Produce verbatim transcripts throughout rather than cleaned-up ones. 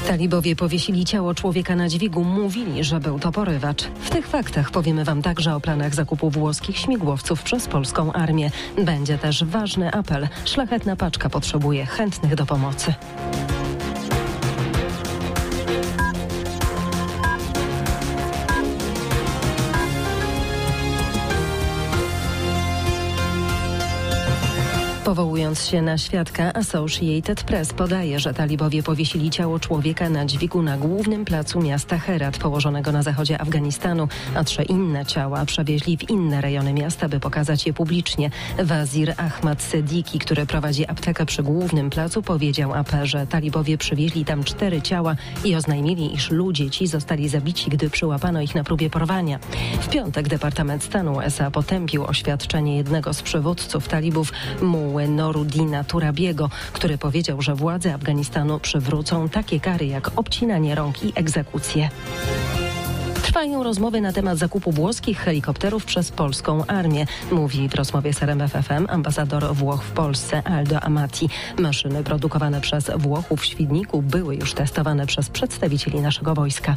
Talibowie powiesili ciało człowieka na dźwigu, mówili, że był to porywacz. W tych faktach powiemy wam także o planach zakupu włoskich śmigłowców przez polską armię. Będzie też ważny apel. Szlachetna paczka potrzebuje chętnych do pomocy. Powołując się na świadka, Associated Press podaje, że talibowie powiesili ciało człowieka na dźwigu na głównym placu miasta Herat, położonego na zachodzie Afganistanu, a trzy inne ciała przewieźli w inne rejony miasta, by pokazać je publicznie. Wazir Ahmad Sediki, który prowadzi aptekę przy głównym placu, powiedział A P, że talibowie przywieźli tam cztery ciała i oznajmili, iż ludzie ci zostali zabici, gdy przyłapano ich na próbie porwania. W piątek Departament Stanu U S A potępił oświadczenie jednego z przywódców talibów, mu Noruddina Turabiego, który powiedział, że władze Afganistanu przywrócą takie kary jak obcinanie rąk i egzekucje. Trwają rozmowy na temat zakupu włoskich helikopterów przez polską armię, mówi w rozmowie z R M F F M ambasador Włoch w Polsce Aldo Amati. Maszyny produkowane przez Włochów w Świdniku były już testowane przez przedstawicieli naszego wojska.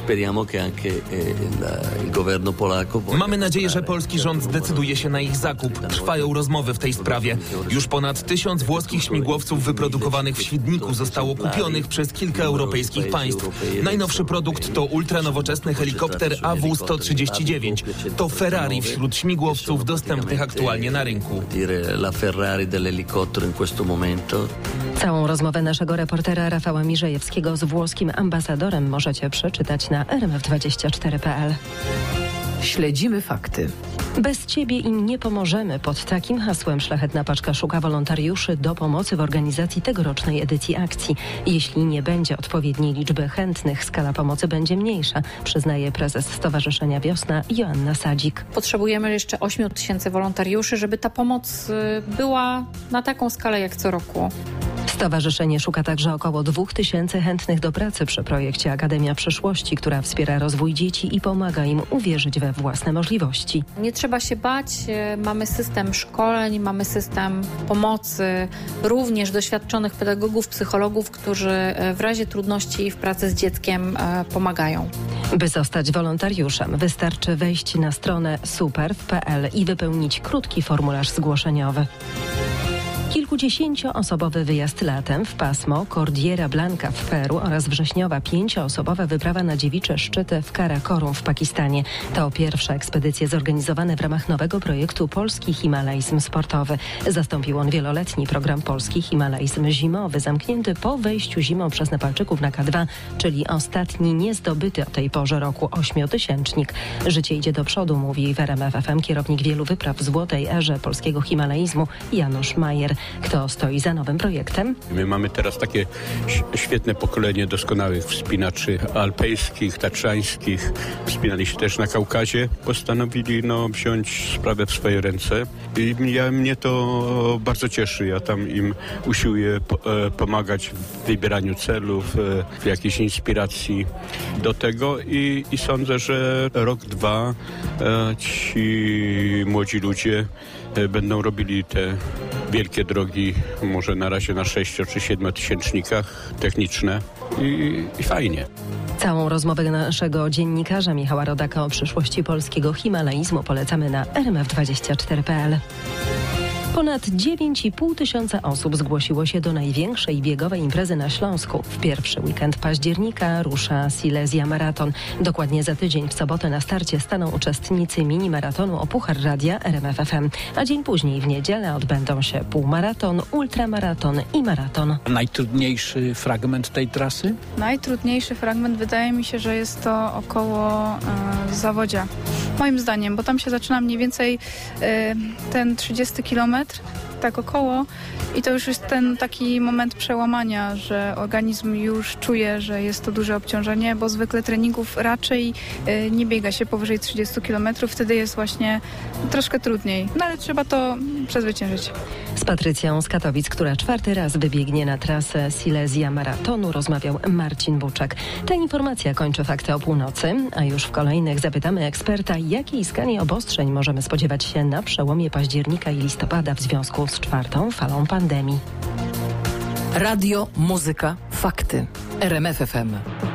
Mamy nadzieję, że polski rząd zdecyduje się na ich zakup. Trwają rozmowy w tej sprawie. Już ponad tysiąc włoskich śmigłowców wyprodukowanych w Świdniku zostało kupionych przez kilka europejskich państw. Najnowszy produkt to ultranowoczesny helikopter A W sto trzydzieści dziewięć. To Ferrari wśród śmigłowców dostępnych aktualnie na rynku. Całą rozmowę naszego reportera Rafała Mirzejewskiego z włoskim ambasadorem możecie przeczytać na r m f dwadzieścia cztery kropka p l. Śledzimy fakty. Bez ciebie im nie pomożemy. Pod takim hasłem Szlachetna Paczka szuka wolontariuszy do pomocy w organizacji tegorocznej edycji akcji. Jeśli nie będzie odpowiedniej liczby chętnych, skala pomocy będzie mniejsza, przyznaje prezes Stowarzyszenia Wiosna Joanna Sadzik. Potrzebujemy jeszcze ośmiu tysięcy wolontariuszy, żeby ta pomoc była na taką skalę jak co roku. Stowarzyszenie szuka także około dwóch tysięcy chętnych do pracy przy projekcie Akademia Przyszłości, która wspiera rozwój dzieci i pomaga im uwierzyć we własne możliwości. Nie trzeba się bać, mamy system szkoleń, mamy system pomocy, również doświadczonych pedagogów, psychologów, którzy w razie trudności w pracy z dzieckiem pomagają. By zostać wolontariuszem, wystarczy wejść na stronę superw kropka p l i wypełnić krótki formularz zgłoszeniowy. Kilkudziesięcioosobowy wyjazd latem w pasmo Cordillera Blanca w Peru oraz wrześniowa pięcioosobowa wyprawa na dziewicze szczyty w Karakorum w Pakistanie. To pierwsze ekspedycje zorganizowane w ramach nowego projektu Polski Himalajzm Sportowy. Zastąpił on wieloletni program Polski Himalajzm Zimowy, zamknięty po wejściu zimą przez Nepalczyków na K dwa, czyli ostatni niezdobyty o tej porze roku ośmiotysięcznik. Życie idzie do przodu, mówi w R M F F M kierownik wielu wypraw w złotej erze polskiego himalaizmu Janusz Majer. Kto stoi za nowym projektem? My mamy teraz takie świetne pokolenie doskonałych wspinaczy alpejskich, tatrzańskich. Wspinali się też na Kaukazie. Postanowili no, wziąć sprawę w swoje ręce i ja, mnie to bardzo cieszy. Ja tam im usiłuję po, e, pomagać w wybieraniu celów, e, w jakiejś inspiracji do tego i, i sądzę, że rok, dwa e, ci młodzi ludzie e, będą robili te wielkie drogi, może na razie na sześcio czy siedmiotysięcznikach techniczne i, i fajnie. Całą rozmowę naszego dziennikarza Michała Rodaka o przyszłości polskiego himalaizmu polecamy na r m f dwadzieścia cztery kropka p l. Ponad dziewięć i pół tysiąca osób zgłosiło się do największej biegowej imprezy na Śląsku. W pierwszy weekend października rusza Silesia Maraton. Dokładnie za tydzień w sobotę na starcie staną uczestnicy mini-maratonu o Puchar Radia R M F F M. A dzień później w niedzielę odbędą się półmaraton, ultramaraton i maraton. Najtrudniejszy fragment tej trasy? Najtrudniejszy fragment wydaje mi się, że jest to około e, Zawodzia. Moim zdaniem, bo tam się zaczyna mniej więcej e, ten trzydziesty kilometr, tak około, i to już jest ten taki moment przełamania, że organizm już czuje, że jest to duże obciążenie, bo zwykle treningów raczej y, nie biega się powyżej trzydziestu kilometrów, wtedy jest właśnie troszkę trudniej, no ale trzeba to przezwyciężyć. Z Patrycją z Katowic, która czwarty raz wybiegnie na trasę Silesia Maratonu, rozmawiał Marcin Buczek. Ta informacja kończy fakty o północy, a już w kolejnych zapytamy eksperta, jakiej skali obostrzeń możemy spodziewać się na przełomie października i listopada w związku z czwartą falą pandemii. Radio, muzyka, fakty. R M F F M.